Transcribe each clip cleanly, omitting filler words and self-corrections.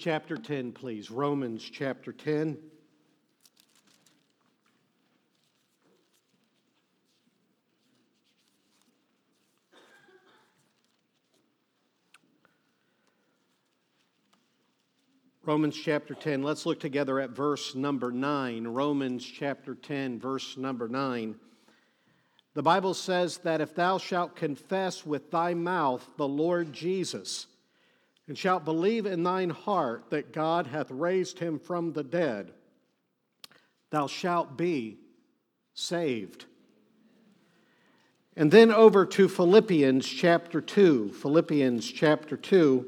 chapter 10, please. Romans chapter 10. Romans chapter 10. Let's look together at verse number 9. Romans chapter 10, verse number 9. The Bible says that if thou shalt confess with thy mouth the Lord Jesus, and shalt believe in thine heart that God hath raised him from the dead, thou shalt be saved. And then over to Philippians chapter 2. Philippians chapter 2,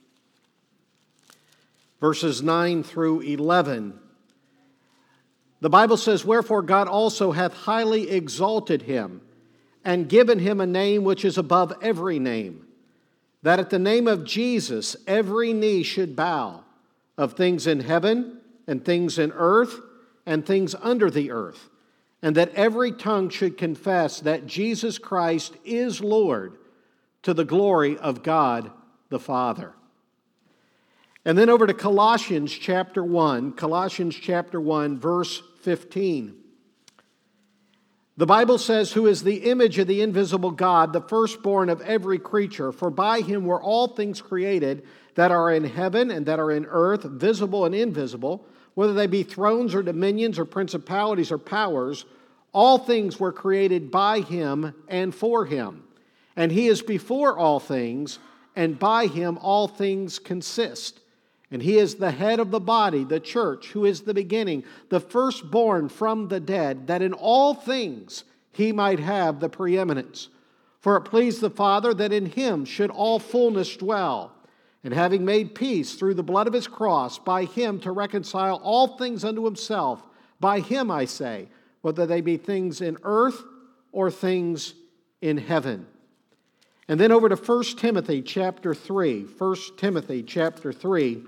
verses 9 through 11. The Bible says, wherefore God also hath highly exalted him, and given him a name which is above every name, that at the name of Jesus every knee should bow, of things in heaven, and things in earth, and things under the earth, and that every tongue should confess that Jesus Christ is Lord, to the glory of God the Father. And then over to Colossians chapter 1, Colossians chapter 1, verse 15. The Bible says, who is the image of the invisible God, the firstborn of every creature, for by him were all things created that are in heaven and that are in earth, visible and invisible, whether they be thrones or dominions or principalities or powers, all things were created by him and for him. And he is before all things, and by him all things consist. And he is the head of the body, the church, who is the beginning, the firstborn from the dead, that in all things he might have the preeminence. For it pleased the Father that in him should all fullness dwell. And having made peace through the blood of his cross, by him to reconcile all things unto himself, by him, I say, whether they be things in earth or things in heaven. And then over to 1 Timothy chapter 3. 1 Timothy chapter 3.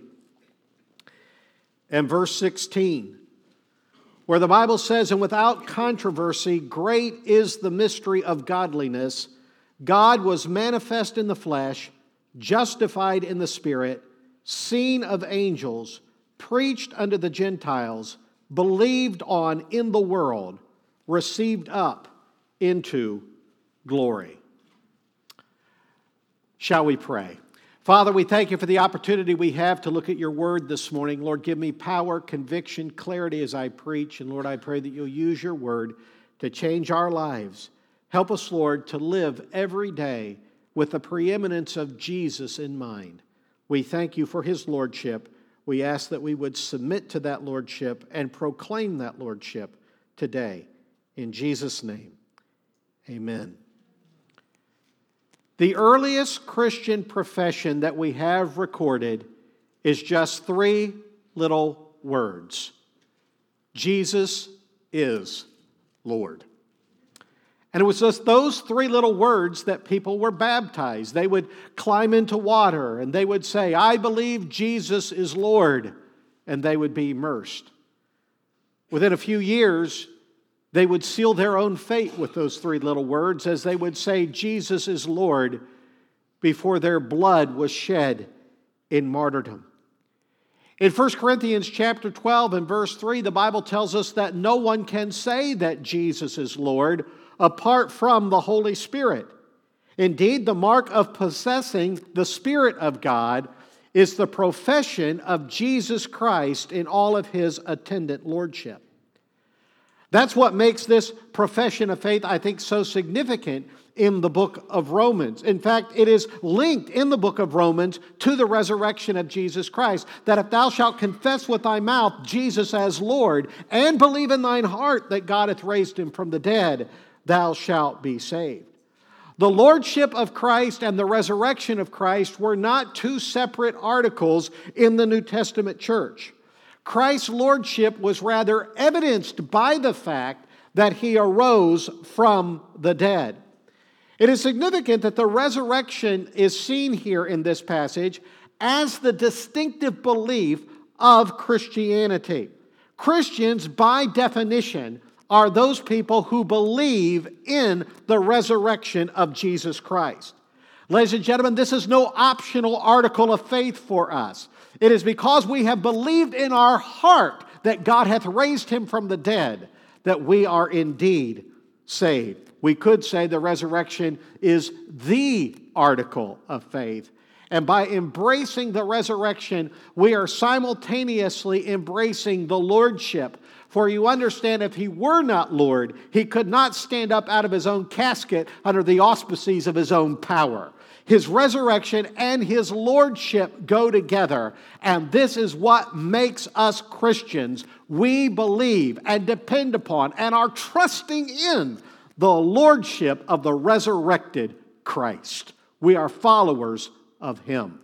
And verse 16, where the Bible says, and without controversy, great is the mystery of godliness. God was manifest in the flesh, justified in the Spirit, seen of angels, preached unto the Gentiles, believed on in the world, received up into glory. Shall we pray? Father, we thank you for the opportunity we have to look at your word this morning. Lord, give me power, conviction, clarity as I preach. And Lord, I pray that you'll use your word to change our lives. Help us, Lord, to live every day with the preeminence of Jesus in mind. We thank you for his lordship. We ask that we would submit to that lordship and proclaim that lordship today. In Jesus' name, amen. The earliest Christian profession that we have recorded is just three little words. Jesus is Lord. And it was just those three little words that people were baptized. They would climb into water and they would say, I believe Jesus is Lord, and they would be immersed. Within a few years, they would seal their own fate with those three little words as they would say, Jesus is Lord, before their blood was shed in martyrdom. In 1 Corinthians chapter 12 and verse 3, the Bible tells us that no one can say that Jesus is Lord apart from the Holy Spirit. Indeed, the mark of possessing the Spirit of God is the profession of Jesus Christ in all of his attendant lordship. That's what makes this profession of faith, I think, so significant in the book of Romans. In fact, it is linked in the book of Romans to the resurrection of Jesus Christ, that if thou shalt confess with thy mouth Jesus as Lord, and believe in thine heart that God hath raised him from the dead, thou shalt be saved. The lordship of Christ and the resurrection of Christ were not two separate articles in the New Testament church. Christ's lordship was rather evidenced by the fact that he arose from the dead. It is significant that the resurrection is seen here in this passage as the distinctive belief of Christianity. Christians, by definition, are those people who believe in the resurrection of Jesus Christ. Ladies and gentlemen, this is no optional article of faith for us. It is because we have believed in our heart that God hath raised him from the dead that we are indeed saved. We could say the resurrection is the article of faith. And by embracing the resurrection, we are simultaneously embracing the lordship. For you understand, if he were not Lord, he could not stand up out of his own casket under the auspices of his own power. His resurrection and his lordship go together, and this is what makes us Christians. We believe and depend upon and are trusting in the lordship of the resurrected Christ. We are followers of him.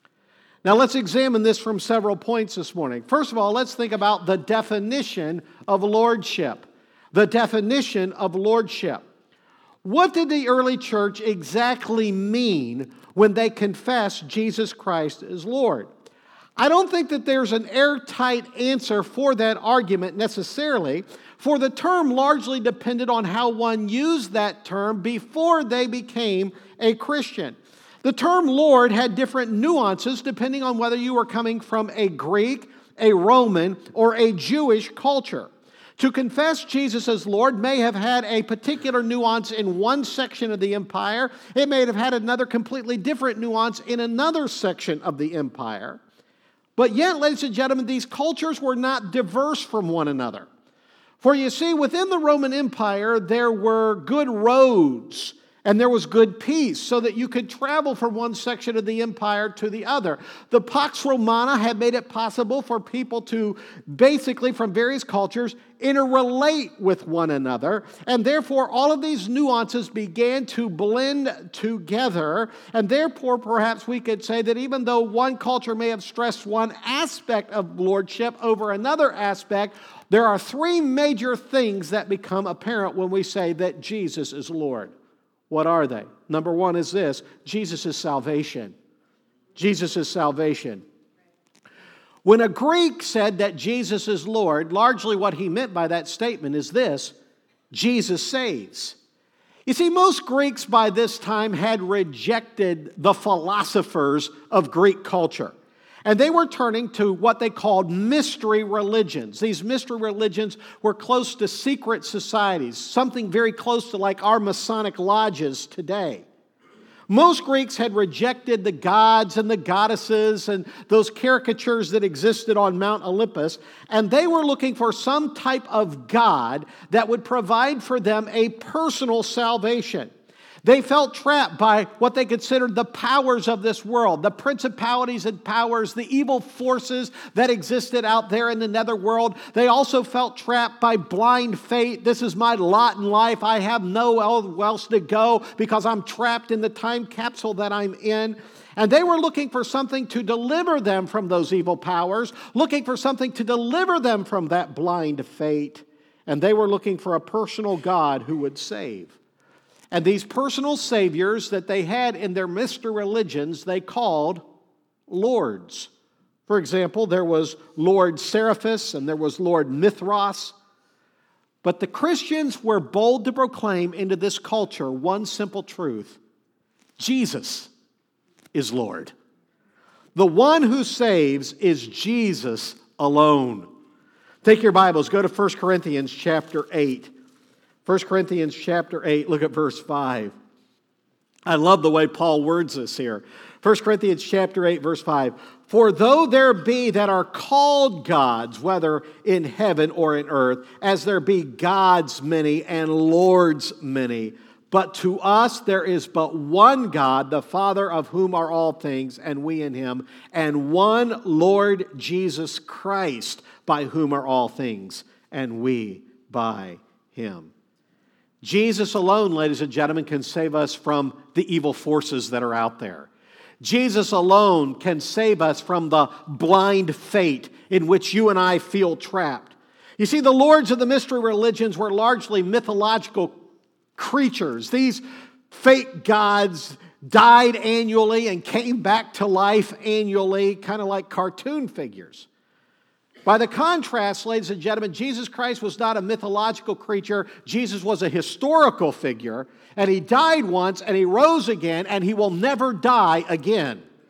Now let's examine this from several points this morning. First of all, let's think about the definition of lordship. The definition of lordship. What did the early church exactly mean when they confessed Jesus Christ as Lord? I don't think that there's an airtight answer for that argument necessarily, for the term largely depended on how one used that term before they became a Christian. The term Lord had different nuances depending on whether you were coming from a Greek, a Roman, or a Jewish culture. To confess Jesus as Lord may have had a particular nuance in one section of the empire. It may have had another completely different nuance in another section of the empire. But yet, ladies and gentlemen, these cultures were not diverse from one another. For you see, within the Roman Empire, there were good roads and there was good peace so that you could travel from one section of the empire to the other. The Pax Romana had made it possible for people to basically, from various cultures, interrelate with one another. And therefore, all of these nuances began to blend together. And therefore, perhaps we could say that even though one culture may have stressed one aspect of lordship over another aspect, there are three major things that become apparent when we say that Jesus is Lord. What are they? Number one is this: Jesus is salvation. Jesus is salvation. When a Greek said that Jesus is Lord, largely what he meant by that statement is this: Jesus saves. You see, most Greeks by this time had rejected the philosophers of Greek culture. And they were turning to what they called mystery religions. These mystery religions were close to secret societies, something very close to like our Masonic lodges today. Most Greeks had rejected the gods and the goddesses and those caricatures that existed on Mount Olympus, and they were looking for some type of God that would provide for them a personal salvation. They felt trapped by what they considered the powers of this world, the principalities and powers, the evil forces that existed out there in the netherworld. They also felt trapped by blind fate. This is my lot in life. I have nowhere else to go because I'm trapped in the time capsule that I'm in. And they were looking for something to deliver them from those evil powers, looking for something to deliver them from that blind fate. And they were looking for a personal God who would save. And these personal saviors that they had in their mystery religions, they called lords. For example, there was Lord Seraphis and there was Lord Mithras. But the Christians were bold to proclaim into this culture one simple truth: Jesus is Lord. The one who saves is Jesus alone. Take your Bibles, go to 1 Corinthians chapter 8. 1 Corinthians chapter 8, look at verse 5. I love the way Paul words this here. 1 Corinthians chapter 8, verse 5. For though there be that are called gods, whether in heaven or in earth, as there be gods many and lords many, but to us there is but one God, the Father of whom are all things, and we in him, and one Lord Jesus Christ, by whom are all things, and we by him. Jesus alone, ladies and gentlemen, can save us from the evil forces that are out there. Jesus alone can save us from the blind fate in which you and I feel trapped. You see, the lords of the mystery religions were largely mythological creatures. These fake gods died annually and came back to life annually, kind of like cartoon figures. By the contrast, ladies and gentlemen, Jesus Christ was not a mythological creature. Jesus was a historical figure, and he died once, and he rose again, and he will never die again.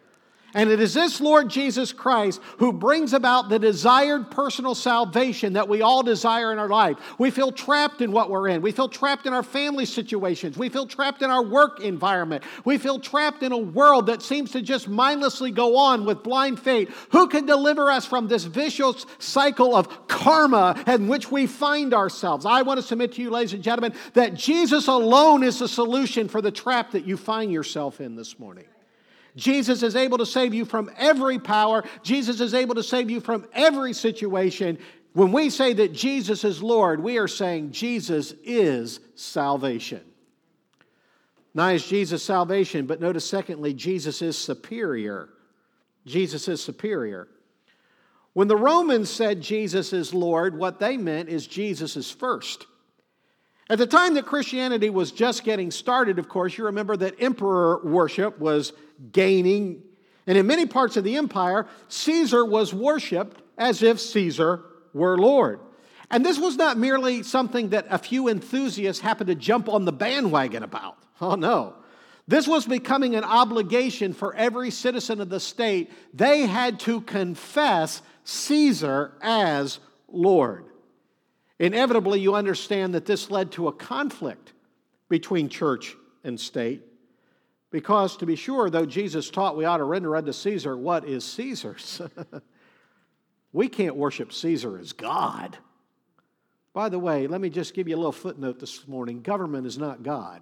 And it is this Lord Jesus Christ who brings about the desired personal salvation that we all desire in our life. We feel trapped in what we're in. We feel trapped in our family situations. We feel trapped in our work environment. We feel trapped in a world that seems to just mindlessly go on with blind faith. Who can deliver us from this vicious cycle of karma in which we find ourselves? I want to submit to you, ladies and gentlemen, that Jesus alone is the solution for the trap that you find yourself in this morning. Jesus is able to save you from every power. Jesus is able to save you from every situation. When we say that Jesus is Lord, we are saying Jesus is salvation. Not is Jesus salvation, but notice secondly, Jesus is superior. Jesus is superior. When the Romans said Jesus is Lord, what they meant is Jesus is first. At the time that Christianity was just getting started, of course, you remember that emperor worship was gaining. And in many parts of the empire, Caesar was worshipped as if Caesar were Lord. And this was not merely something that a few enthusiasts happened to jump on the bandwagon about. Oh, no. This was becoming an obligation for every citizen of the state. They had to confess Caesar as Lord. Inevitably, you understand that this led to a conflict between church and state. Because, to be sure, though Jesus taught we ought to render unto Caesar what is Caesar's, we can't worship Caesar as God. By the way, let me just give you a little footnote this morning. Government is not God.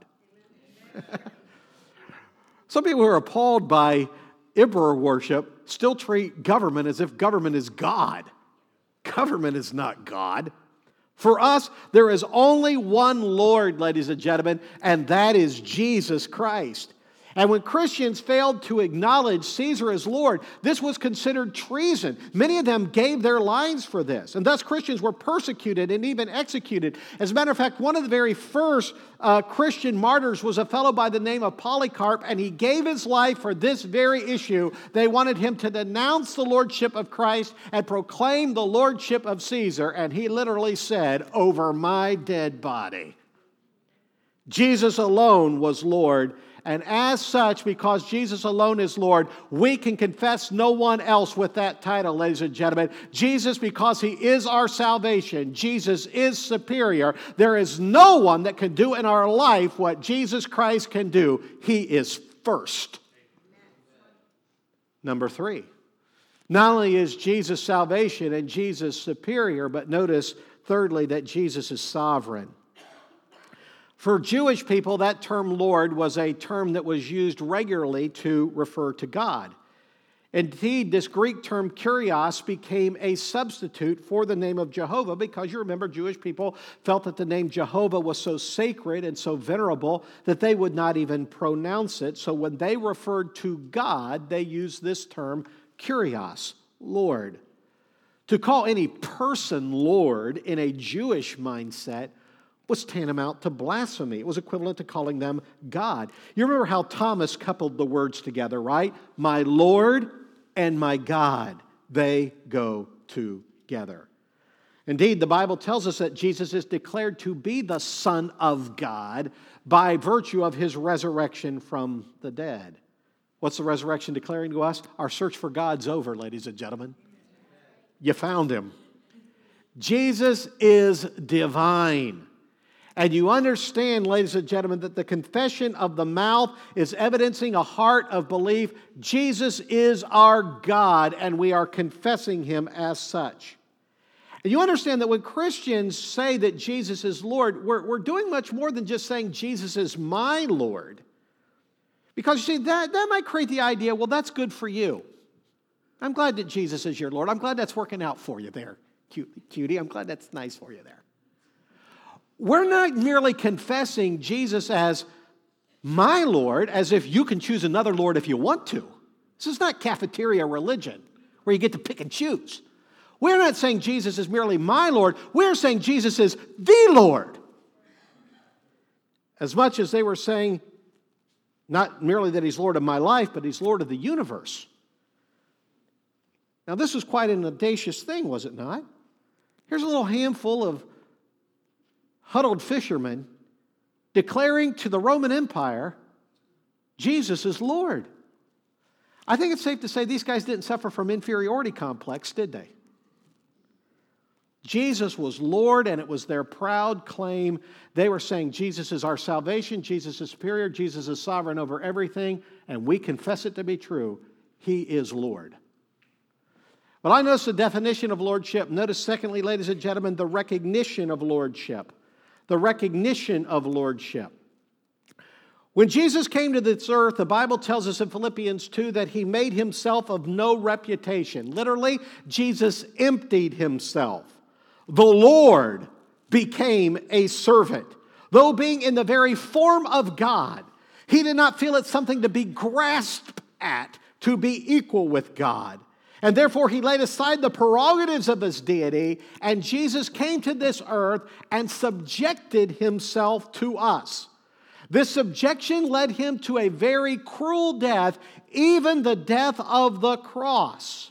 Some people who are appalled by emperor worship still treat government as if government is God. Government is not God. For us, there is only one Lord, ladies and gentlemen, and that is Jesus Christ. And when Christians failed to acknowledge Caesar as Lord, this was considered treason. Many of them gave their lives for this, and thus Christians were persecuted and even executed. As a matter of fact, one of the very first Christian martyrs was a fellow by the name of Polycarp, and he gave his life for this very issue. They wanted him to denounce the lordship of Christ and proclaim the lordship of Caesar, and he literally said, "Over my dead body." Jesus alone was Lord. And as such, because Jesus alone is Lord, we can confess no one else with that title, ladies and gentlemen. Jesus, because He is our salvation, Jesus is superior. There is no one that can do in our life what Jesus Christ can do. He is first. Number 3. Not only is Jesus salvation and Jesus superior, but notice, thirdly, that Jesus is sovereign. For Jewish people, that term Lord was a term that was used regularly to refer to God. Indeed, this Greek term Kyrios became a substitute for the name of Jehovah because you remember Jewish people felt that the name Jehovah was so sacred and so venerable that they would not even pronounce it. So when they referred to God, they used this term Kyrios, Lord. To call any person Lord in a Jewish mindset was tantamount to blasphemy. It was equivalent to calling them God. You remember how Thomas coupled the words together, right? My Lord and my God, they go together. Indeed, the Bible tells us that Jesus is declared to be the Son of God by virtue of His resurrection from the dead. What's the resurrection declaring to us? Our search for God's over, ladies and gentlemen. You found Him. Jesus is divine. And you understand, ladies and gentlemen, that the confession of the mouth is evidencing a heart of belief. Jesus is our God, and we are confessing Him as such. And you understand that when Christians say that Jesus is Lord, we're doing much more than just saying Jesus is my Lord. Because you see, that might create the idea, well, that's good for you. I'm glad that Jesus is your Lord. I'm glad that's working out for you there, cutie. I'm glad that's nice for you there. We're not merely confessing Jesus as my Lord, as if you can choose another Lord if you want to. This is not cafeteria religion where you get to pick and choose. We're not saying Jesus is merely my Lord. We're saying Jesus is the Lord. As much as they were saying not merely that He's Lord of my life, but He's Lord of the universe. Now, this was quite an audacious thing, was it not? Here's a little handful of huddled fishermen declaring to the Roman Empire, Jesus is Lord. I think it's safe to say these guys didn't suffer from inferiority complex, did they? Jesus was Lord, and it was their proud claim. They were saying Jesus is our salvation, Jesus is superior, Jesus is sovereign over everything, and we confess it to be true. He is Lord. But I notice the definition of lordship. Notice, secondly, ladies and gentlemen, the recognition of lordship. The recognition of lordship. When Jesus came to this earth, the Bible tells us in Philippians 2 that he made himself of no reputation. Literally, Jesus emptied himself. The Lord became a servant. Though being in the very form of God, he did not feel it something to be grasped at, to be equal with God. And therefore, he laid aside the prerogatives of his deity, and Jesus came to this earth and subjected himself to us. This subjection led him to a very cruel death, even the death of the cross.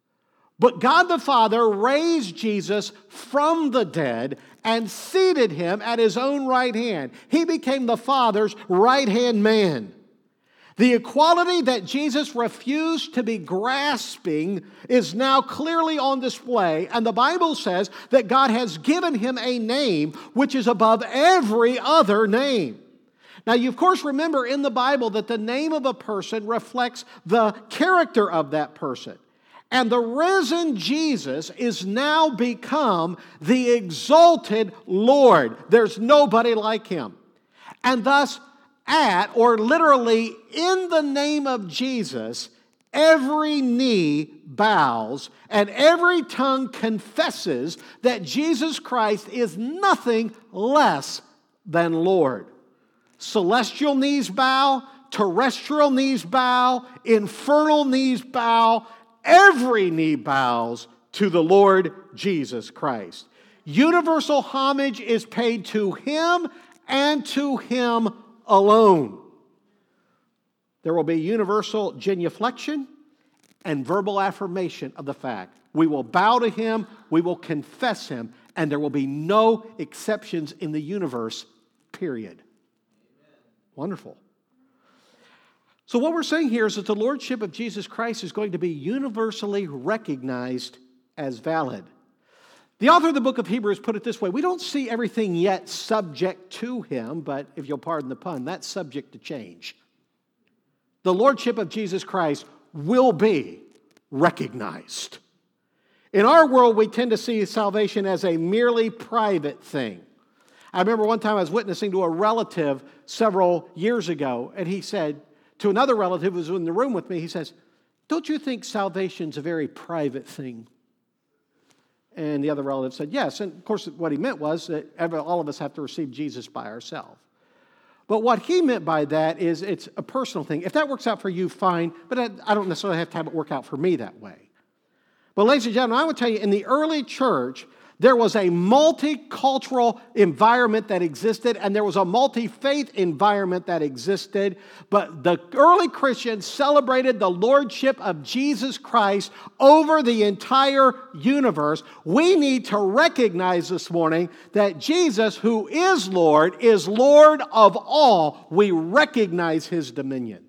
But God the Father raised Jesus from the dead and seated him at his own right hand. He became the Father's right-hand man. The equality that Jesus refused to be grasping is now clearly on display, and the Bible says that God has given him a name which is above every other name. Now, you of course remember in the Bible that the name of a person reflects the character of that person. And the risen Jesus is now become the exalted Lord. There's nobody like him. And thus, or literally in the name of Jesus, every knee bows and every tongue confesses that Jesus Christ is nothing less than Lord. Celestial knees bow, terrestrial knees bow, infernal knees bow, every knee bows to the Lord Jesus Christ. Universal homage is paid to him and to him alone. There will be universal genuflection and verbal affirmation of the fact. We will bow to him, we will confess him, and there will be no exceptions in the universe, period. Wonderful. So what we're saying here is that the lordship of Jesus Christ is going to be universally recognized as valid. The author of the book of Hebrews put it this way: we don't see everything yet subject to him, but if you'll pardon the pun, that's subject to change. The lordship of Jesus Christ will be recognized. In our world, we tend to see salvation as a merely private thing. I remember one time I was witnessing to a relative several years ago, and he said to another relative who was in the room with me, he says, "Don't you think salvation's a very private thing?" And the other relative said, "Yes." And of course, what he meant was that all of us have to receive Jesus by ourselves. But what he meant by that is it's a personal thing. If that works out for you, fine, but I don't necessarily have to have it work out for me that way. But ladies and gentlemen, I would tell you, in the early church, there was a multicultural environment that existed, and there was a multi-faith environment that existed. But the early Christians celebrated the lordship of Jesus Christ over the entire universe. We need to recognize this morning that Jesus, who is Lord of all. We recognize his dominion.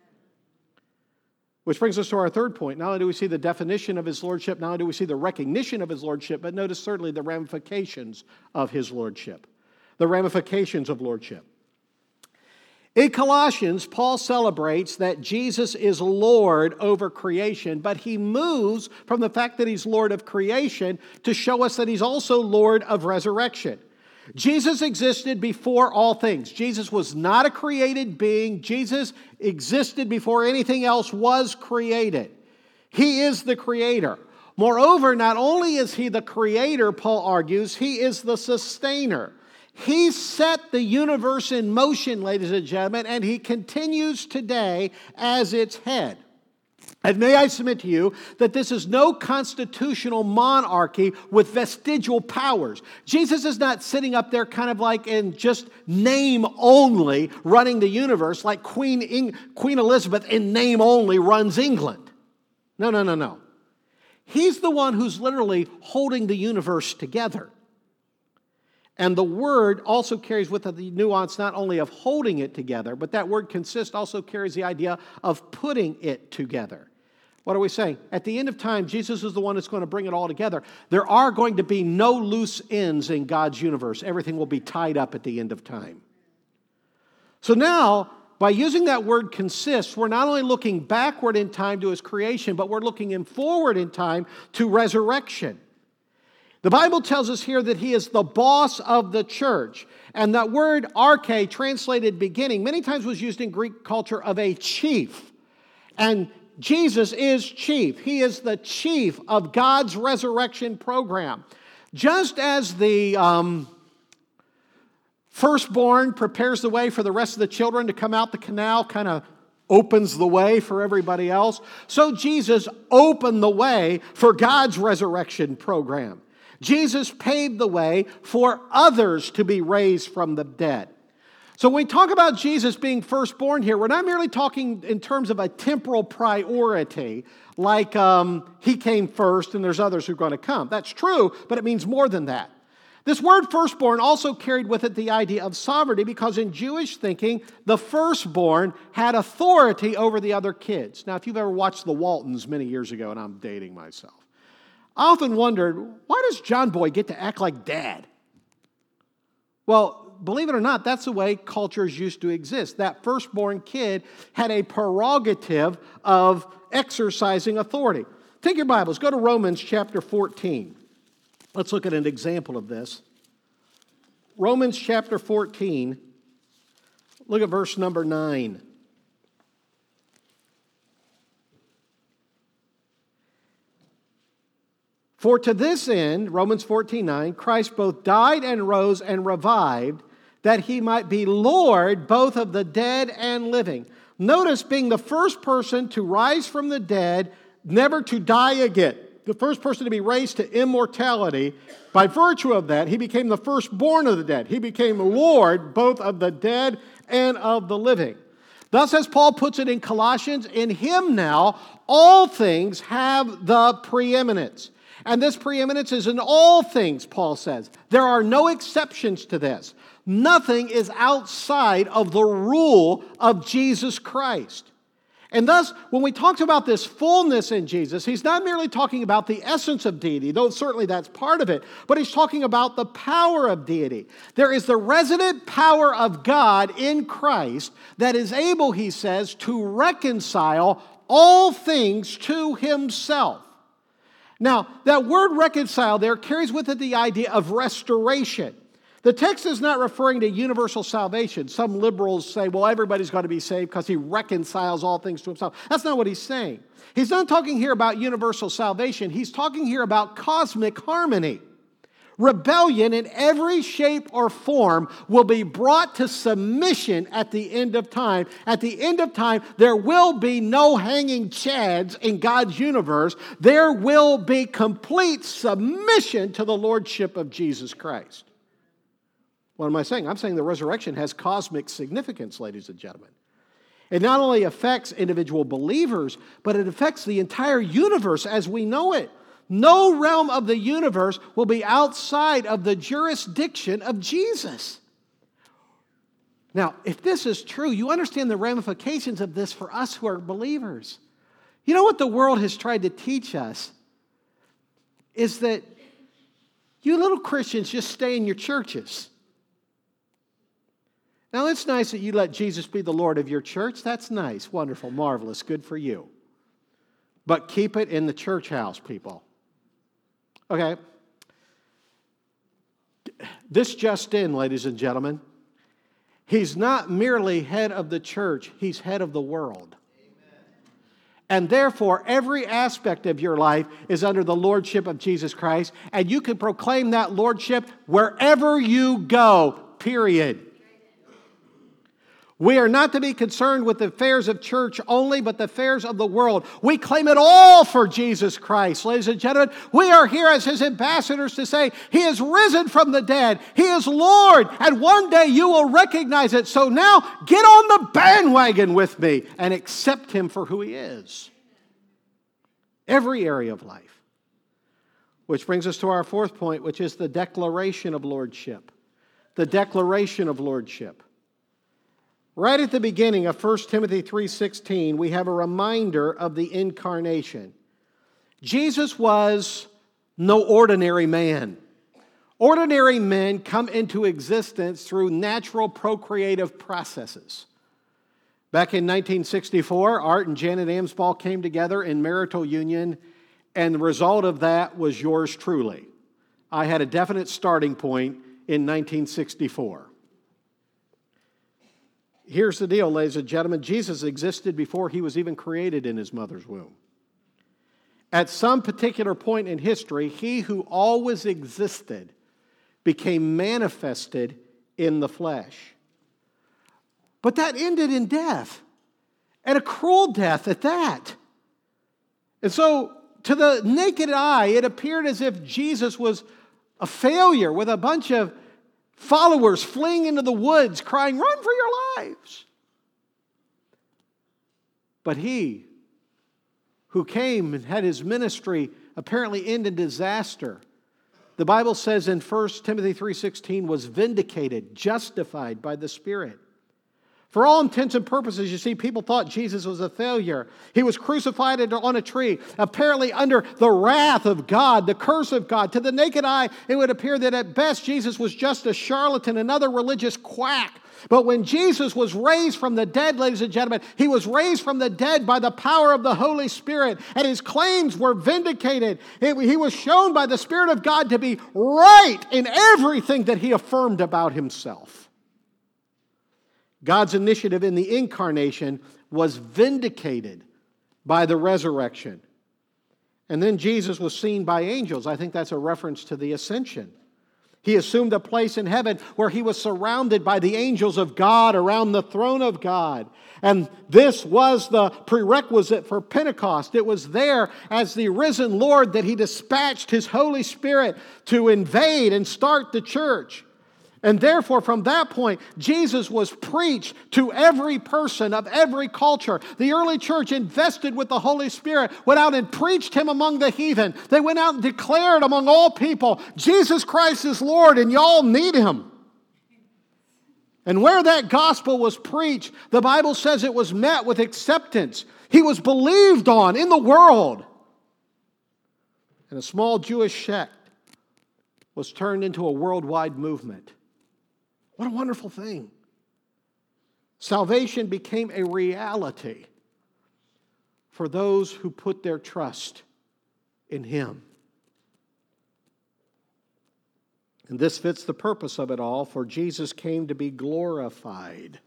Which brings us to our third point. Not only do we see the definition of his lordship, not only do we see the recognition of his lordship, but notice certainly the ramifications of his lordship. The ramifications of lordship. In Colossians, Paul celebrates that Jesus is Lord over creation, but he moves from the fact that he's Lord of creation to show us that he's also Lord of resurrection. Jesus existed before all things. Jesus was not a created being. Jesus existed before anything else was created. He is the creator. Moreover, not only is he the creator, Paul argues, he is the sustainer. He set the universe in motion, ladies and gentlemen, and he continues today as its head. And may I submit to you that this is no constitutional monarchy with vestigial powers. Jesus is not sitting up there kind of like in just name only running the universe like Queen Elizabeth in name only runs England. No. He's the one who's literally holding the universe together. And the word also carries with it the nuance not only of holding it together, but that word consist also carries the idea of putting it together. What are we saying? At the end of time, Jesus is the one that's going to bring it all together. There are going to be no loose ends in God's universe. Everything will be tied up at the end of time. So now, by using that word consist, we're not only looking backward in time to His creation, but we're looking forward in time to resurrection. The Bible tells us here that He is the boss of the church. And that word arche, translated beginning, many times was used in Greek culture of a chief. And Jesus is chief. He is the chief of God's resurrection program. Just as the firstborn prepares the way for the rest of the children to come out the canal, kind of opens the way for everybody else, so Jesus opened the way for God's resurrection program. Jesus paved the way for others to be raised from the dead. So when we talk about Jesus being firstborn here, we're not merely talking in terms of a temporal priority, like He came first and there's others who are going to come. That's true, but it means more than that. This word firstborn also carried with it the idea of sovereignty, because in Jewish thinking, the firstborn had authority over the other kids. Now, if you've ever watched The Waltons many years ago, and I'm dating myself, I often wondered, why does John Boy get to act like dad? Well, believe it or not, that's the way cultures used to exist. That firstborn kid had a prerogative of exercising authority. Take your Bibles, go to Romans chapter 14. Let's look at an example of this. Romans chapter 14, look at verse number 9. For to this end, Romans 14:9, Christ both died and rose and revived, that He might be Lord both of the dead and living. Notice, being the first person to rise from the dead, never to die again. The first person to be raised to immortality. By virtue of that, He became the firstborn of the dead. He became Lord both of the dead and of the living. Thus, as Paul puts it in Colossians, in Him now all things have the preeminence. And this preeminence is in all things, Paul says. There are no exceptions to this. Nothing is outside of the rule of Jesus Christ. And thus, when we talk about this fullness in Jesus, He's not merely talking about the essence of deity, though certainly that's part of it, but He's talking about the power of deity. There is the resident power of God in Christ that is able, he says, to reconcile all things to Himself. Now, that word reconcile there carries with it the idea of restoration. The text is not referring to universal salvation. Some liberals say, well, everybody's got to be saved because He reconciles all things to Himself. That's not what he's saying. He's not talking here about universal salvation. He's talking here about cosmic harmony. Rebellion in every shape or form will be brought to submission at the end of time. At the end of time, there will be no hanging chads in God's universe. There will be complete submission to the lordship of Jesus Christ. What am I saying? I'm saying the resurrection has cosmic significance, ladies and gentlemen. It not only affects individual believers, but it affects the entire universe as we know it. No realm of the universe will be outside of the jurisdiction of Jesus. Now, if this is true, you understand the ramifications of this for us who are believers. You know what the world has tried to teach us is that you little Christians just stay in your churches. Now, it's nice that you let Jesus be the Lord of your church. That's nice, wonderful, marvelous, good for you. But keep it in the church house, people. Okay. This just in, ladies and gentlemen. He's not merely head of the church, He's head of the world. Amen. And therefore, every aspect of your life is under the lordship of Jesus Christ, and you can proclaim that lordship wherever you go, period. We are not to be concerned with the affairs of church only, but the affairs of the world. We claim it all for Jesus Christ. Ladies and gentlemen, we are here as His ambassadors to say, He is risen from the dead. He is Lord, and one day you will recognize it. So now, get on the bandwagon with me and accept Him for who He is. Every area of life. Which brings us to our fourth point, which is the declaration of lordship. the declaration of lordship. Right at the beginning of 1 Timothy 3:16, we have a reminder of the incarnation. Jesus was no ordinary man. Ordinary men come into existence through natural procreative processes. Back in 1964, Art and Janet Amsball came together in marital union, and the result of that was yours truly. I had a definite starting point in 1964. Here's the deal, ladies and gentlemen. Jesus existed before he was even created in his mother's womb. At some particular point in history, he who always existed became manifested in the flesh. But that ended in death, and a cruel death at that. And so, to the naked eye, it appeared as if Jesus was a failure with a bunch of followers fleeing into the woods, crying, "Run for your lives!" But he who came and had his ministry apparently end in disaster, the Bible says in 1 Timothy 3:16, was vindicated, justified by the Spirit. For all intents and purposes, you see, people thought Jesus was a failure. He was crucified on a tree, apparently under the wrath of God, the curse of God. To the naked eye, it would appear that at best Jesus was just a charlatan, another religious quack. But when Jesus was raised from the dead, ladies and gentlemen, he was raised from the dead by the power of the Holy Spirit, and his claims were vindicated. He was shown by the Spirit of God to be right in everything that he affirmed about himself. God's initiative in the incarnation was vindicated by the resurrection. And then Jesus was seen by angels. I think that's a reference to the ascension. He assumed a place in heaven where he was surrounded by the angels of God around the throne of God. And this was the prerequisite for Pentecost. It was there as the risen Lord that he dispatched his Holy Spirit to invade and start the church. And therefore, from that point, Jesus was preached to every person of every culture. The early church, invested with the Holy Spirit, went out and preached him among the heathen. They went out and declared among all people, Jesus Christ is Lord, and y'all need him. And where that gospel was preached, the Bible says it was met with acceptance. He was believed on in the world. And a small Jewish sect was turned into a worldwide movement. What a wonderful thing. Salvation became a reality for those who put their trust in him. And this fits the purpose of it all, for Jesus came to be glorified,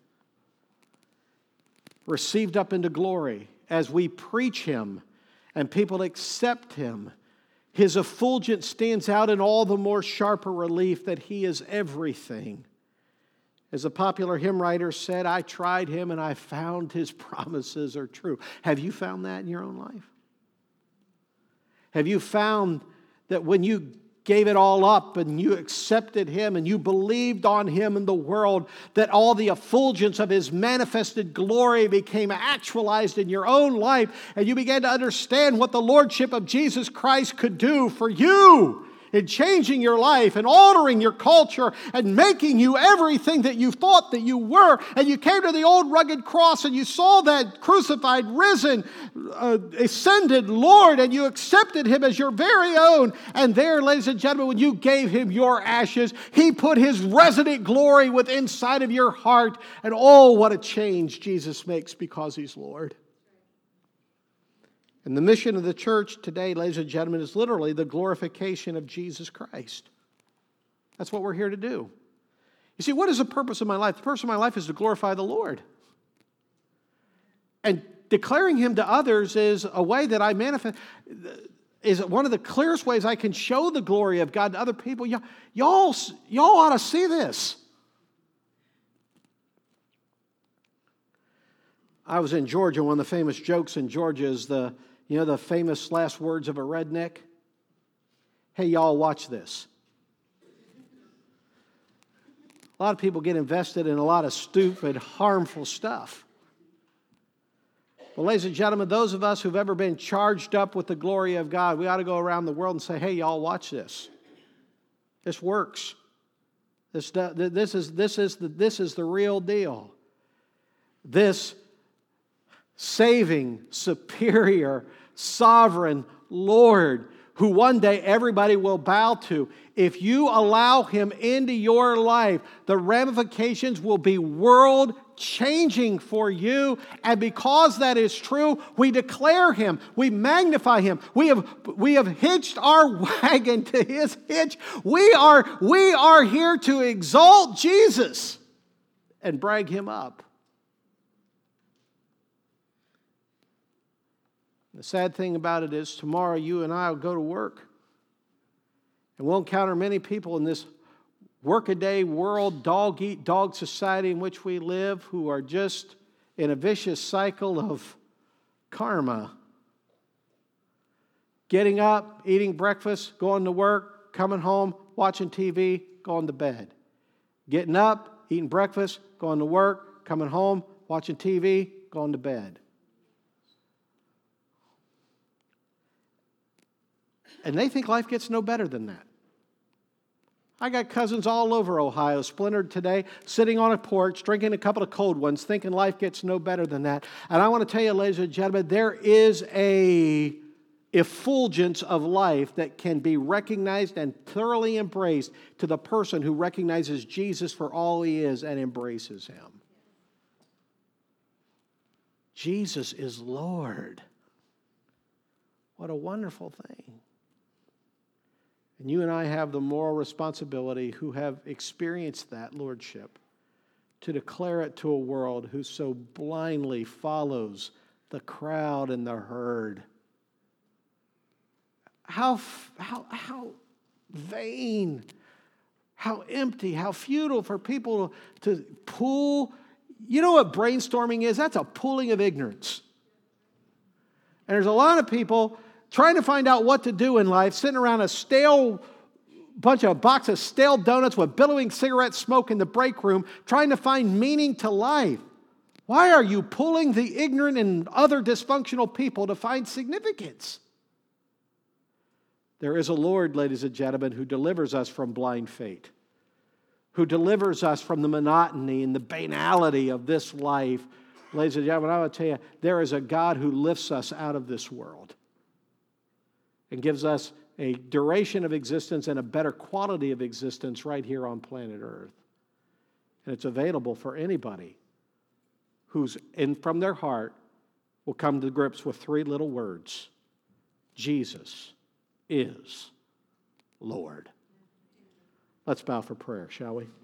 received up into glory. As we preach him and people accept him, his effulgence stands out in all the more sharper relief that he is everything. As a popular hymn writer said, I tried him and I found his promises are true. Have you found that in your own life? Have you found that when you gave it all up and you accepted him and you believed on him in the world, that all the effulgence of his manifested glory became actualized in your own life, and you began to understand what the lordship of Jesus Christ could do for you in changing your life and altering your culture and making you everything that you thought that you were. And you came to the old rugged cross and you saw that crucified, risen, ascended Lord, and you accepted him as your very own. And there, ladies and gentlemen, when you gave him your ashes, he put his resident glory within inside of your heart. And oh, what a change Jesus makes because he's Lord. And the mission of the church today, ladies and gentlemen, is literally the glorification of Jesus Christ. That's what we're here to do. You see, what is the purpose of my life? The purpose of my life is to glorify the Lord. And declaring him to others is a way that I manifest, is one of the clearest ways I can show the glory of God to other people. Y'all ought to see this. I was in Georgia. One of the famous jokes in Georgia is the famous last words of a redneck. Hey, y'all, watch this. A lot of people get invested in a lot of stupid, harmful stuff. Well, ladies and gentlemen, those of us who've ever been charged up with the glory of God, we ought to go around the world and say, hey, y'all, watch this. This works. This is the real deal. This saving, superior, sovereign Lord who one day everybody will bow to. If you allow Him into your life, the ramifications will be world-changing for you. And because that is true, we declare Him. We magnify Him. We have hitched our wagon to His hitch. We are here to exalt Jesus and brag Him up. The sad thing about it is tomorrow you and I will go to work. And we'll encounter many people in this workaday world, dog-eat-dog society in which we live who are just in a vicious cycle of karma. Getting up, eating breakfast, going to work, coming home, watching TV, going to bed. Getting up, eating breakfast, going to work, coming home, watching TV, going to bed. And they think life gets no better than that. I got cousins all over Ohio, splintered today, sitting on a porch, drinking a couple of cold ones, thinking life gets no better than that. And I want to tell you, ladies and gentlemen, there is a effulgence of life that can be recognized and thoroughly embraced to the person who recognizes Jesus for all He is and embraces Him. Jesus is Lord. What a wonderful thing. And you and I have the moral responsibility who have experienced that lordship to declare it to a world who so blindly follows the crowd and the herd. How vain, how empty, how futile for people to pull. You know what brainstorming is? That's a pulling of ignorance. And there's a lot of people trying to find out what to do in life, sitting around a box of stale donuts with billowing cigarette smoke in the break room, trying to find meaning to life. Why are you pulling the ignorant and other dysfunctional people to find significance? There is a Lord, ladies and gentlemen, who delivers us from blind fate, who delivers us from the monotony and the banality of this life. Ladies and gentlemen, I will tell you, there is a God who lifts us out of this world and gives us a duration of existence and a better quality of existence right here on planet Earth. And it's available for anybody who's from their heart will come to grips with three little words: Jesus is Lord. Let's bow for prayer, shall we?